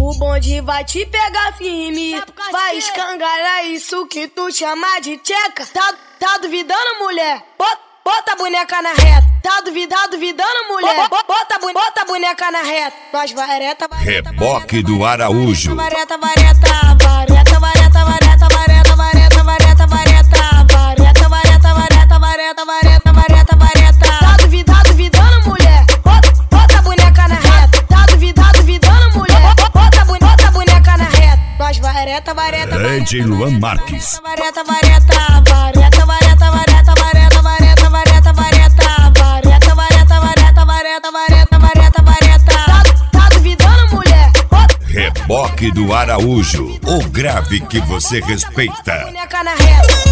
O bonde vai te pegar firme, vai escangalhar isso que tu chama de tcheca. Tá duvidando, mulher? Bota a boneca na reta. Tá duvidando, mulher? Bota a boneca na reta. Nós vareta, Reboque do Araújo. Vareta, vareta, vareta, vareta, vareta, vareta, vareta, vareta, vareta, vareta, vareta, vareta, vareta, vareta, vareta, vareta. Tá duvidando, mulher? Bota a boneca na reta. Tá duvidando, mulher? Bota a boneca na reta. Nós vareta, vareta, DJ Luan Marques. Vareta, vareta, vareta, vareta, vareta, vareta, vareta, vareta, vareta, vareta, vareta, vareta, vareta, vareta, vareta, vareta. Tá duvidando, mulher? Reboque do Araújo, o grave que você respeita. Boneca na reta.